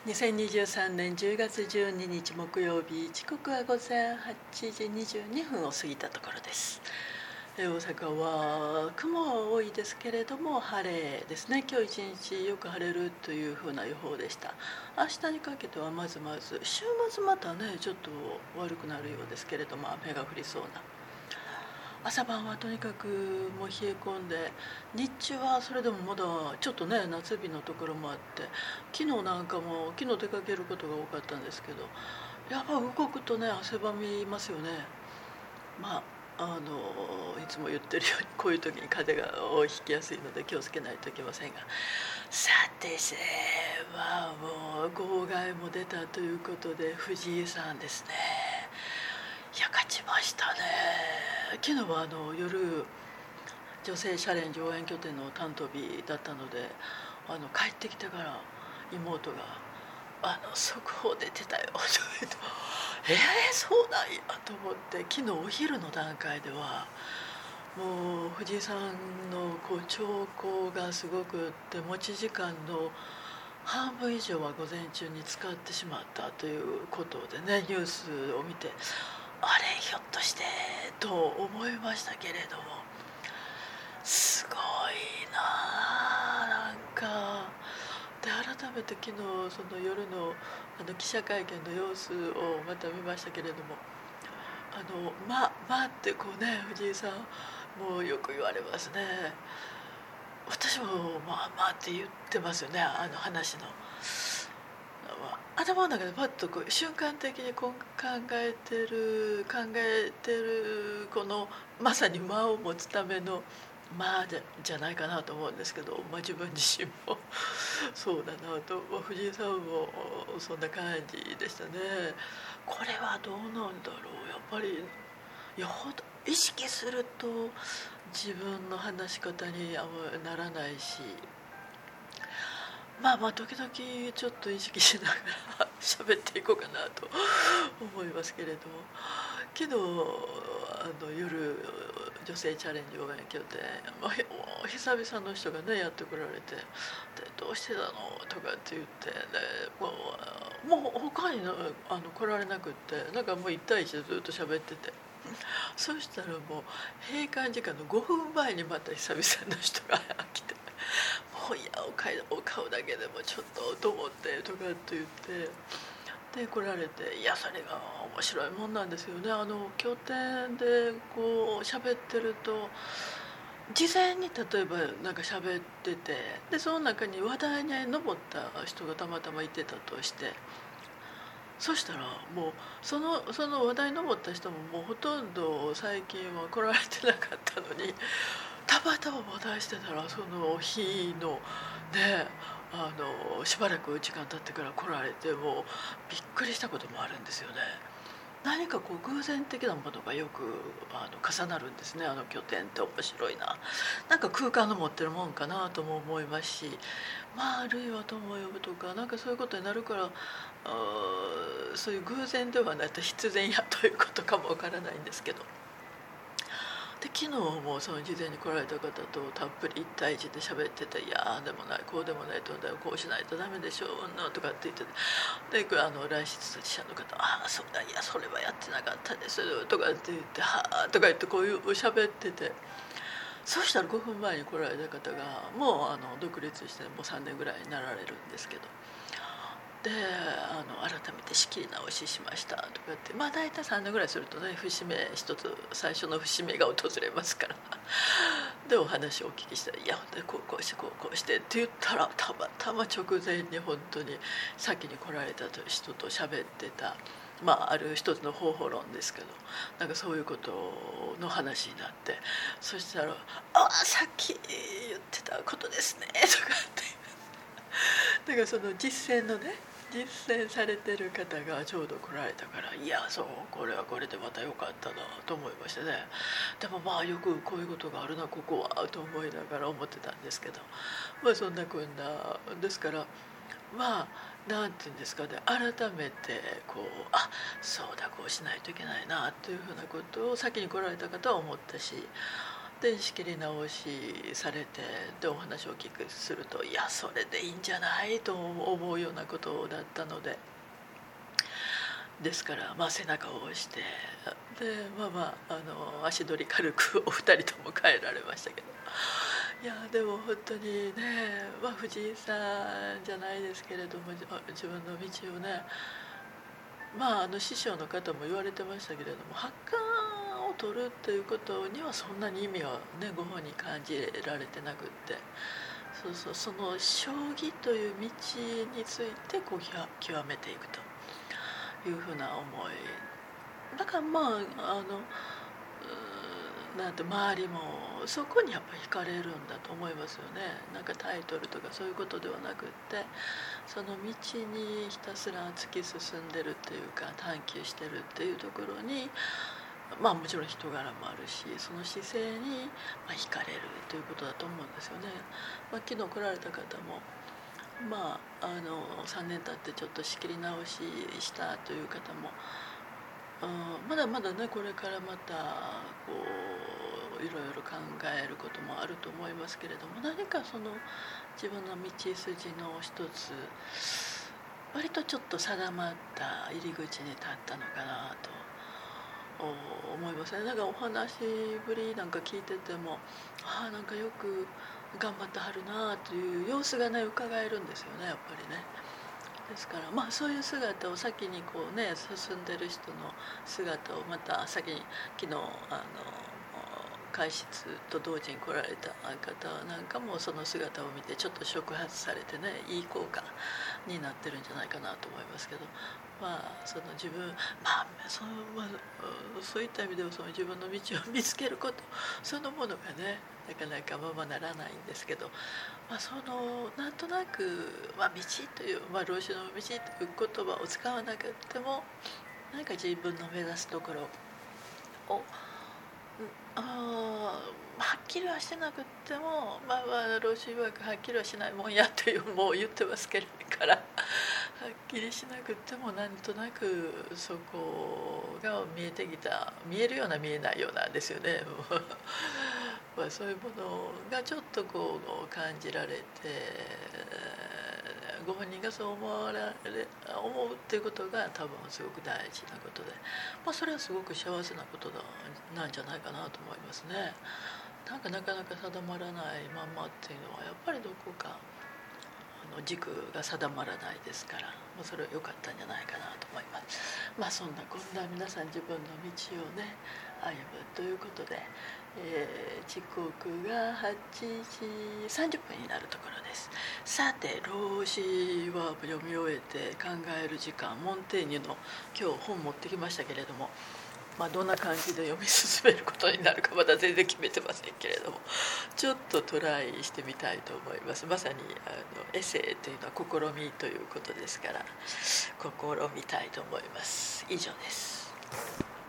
2023年10月12日木曜日、時刻は午前8時22分を過ぎたところです。大阪は雲は多いですけれども晴れですね。今日一日よく晴れるというふうな予報でした。明日にかけてはまず週末またねちょっと悪くなるようですけれども、雨が降りそうな。朝晩はとにかくもう冷え込んで、日中はそれでもまだちょっとね夏日のところもあって、昨日なんかも昨日出かけることが多かったんですけど、やっぱ動くとね汗ばみますよね。まあいつも言ってるようにこういう時に風邪をひきやすいので気をつけないといけませんが、さてもう号外も出たということで藤井さんですね。いや勝ちましたね。昨日は夜女性チャレンジ応援拠点の担当日だったので、帰ってきてから妹が速報出てたよと言うとそうなんやと思って、昨日お昼の段階ではもう藤井さんの兆候がすごくって、持ち時間の半分以上は午前中に使ってしまったということでね、ニュースを見てあれひょっとしてと思いましたけれども、すごいなんかで、改めて昨日その夜の記者会見の様子をまた見ましたけれども、って藤井さんもうよく言われますね。私もって言ってますよね。話の頭の中でパッと瞬間的に考えてるこのまさに間を持つためのじゃないかなと思うんですけど、自分自身もそうだなと、藤井さんもそんな感じでしたね。これはどうなんだろう。やっぱりよほど意識すると自分の話し方にならないし、時々ちょっと意識しながら喋っていこうかなと思いますけれども、昨日夜女性チャレンジ応援拠点、久々の人がねやってこられて、でどうしてたのとかって言って、もう他に来られなくって、もう1対1でずっと喋ってて、そしたらもう閉館時間の5分前にまた久々の人が来て、もういやお顔だけでもちょっと思ってとかって言ってで来られて、いやそれが面白いもんなんですよね。拠点で喋ってると、事前に例えば喋ってて、でその中に話題に上った人がたまたまいてたとして、そしたらもうその話題に上った人ももうほとんど最近は来られてなかったのに、たまたま話題してたらその日のねしばらく時間経ってから来られて、もうびっくりしたこともあるんですよね。何か偶然的なものがよく重なるんですね。拠点って面白いな。空間の持ってるもんかなとも思いますし、あるいは友を呼ぶとかそういうことになるから、そういう偶然ではないと必然やということかもわからないんですけど。で昨日もその事前に来られた方とたっぷり1対1で喋ってて、いやーでもないこうでもないとこうしないとダメでしょとかって言ってて、で来室者の方「そうだ、いやそれはやってなかったです」とかって言って「はあ」とか言って喋ってて、そうしたら5分前に来られた方がもう独立してもう3年ぐらいになられるんですけど、で改めて仕切り直ししましたとかって、大体3年ぐらいするとね節目一つ、最初の節目が訪れますからでお話をお聞きしたら「いや本当にこうしてこうして」って言ったら、たまたま直前に本当に先に来られた人と喋ってた、ある一つの方法論ですけど、そういうことの話になって、そしたらさっき言ってたことですね」とかってその実践されてる方がちょうど来られたから、いやそうこれはこれでまた良かったなと思いましてね。でもよくこういうことがあるなここはと思いながら思ってたんですけど、そんなこんなですから、なんていうんですかね、改めてそうだこうしないといけないなというふうなことを先に来られた方は思ったし、 で仕切り直しされて、でお話をお聞きすると、いやそれでいいんじゃないと思うようなことだったので、ですから背中を押して、で足取り軽くお二人とも帰られましたけど、いやでも本当にね、藤井さんじゃないですけれども、自分の道をね、師匠の方も言われてましたけれども、八冠を取るっていうことにはそんなに意味はね、ご本人感じられてなくって、その将棋という道について極めていくというふうな思いだから、なんて周りもそこにやっぱ惹かれるんだと思いますよね。なんかタイトルとかそういうことではなくって、その道にひたすら突き進んでるっていうか、探求してるっていうところに、もちろん人柄もあるし、その姿勢に惹かれるということだと思うんですよね。昨日来られた方も3年経ってちょっと仕切り直ししたという方も、まだまだね、これからまたいろいろ考えることもあると思いますけれども、何かその自分の道筋の一つ、割とちょっと定まった入り口に立ったのかなと思いますね。なんかお話ぶりなんか聞いてても、なんかよく頑張ってはるなという様子がね、伺えるんですよね、やっぱりね。ですからそういう姿を先に進んでる人の姿をまた先に、昨日開室と同時に来られた方なんかもその姿を見てちょっと触発されてね、いい効果になってるんじゃないかなと思いますけど、その自分そういった意味では、その自分の道を見つけることそのものがね、なかなかならないんですけど、なんとなく、道という、老子の道という言葉を使わなくても、なんか自分の目指すところをはっきりはしてなくっても、老子曰くはっきりはしないもんやというもう言ってますけれどから、はっきりしなくってもなんとなくそこが見えてきた、見えるような見えないようなですよね。そういうものがちょっと感じられて、ご本人がそう思うっていうことが多分すごく大事なことで、それはすごく幸せなことなんじゃないかなと思いますね。なかなか定まらないまんまっていうのは、やっぱりどこか軸が定まらないですから、それは良かったんじゃないかなと思います。そんなこんな皆さん自分の道をね歩むということで、時刻が8時30分になるところです。さて、老子は読み終えて考える時間、モンテーニュの今日本持ってきましたけれども、どんな感じで読み進めることになるかまだ全然決めてませんけれども、ちょっとトライしてみたいと思います。まさにエッセイというのは試みということですから、試みたいと思います。以上です。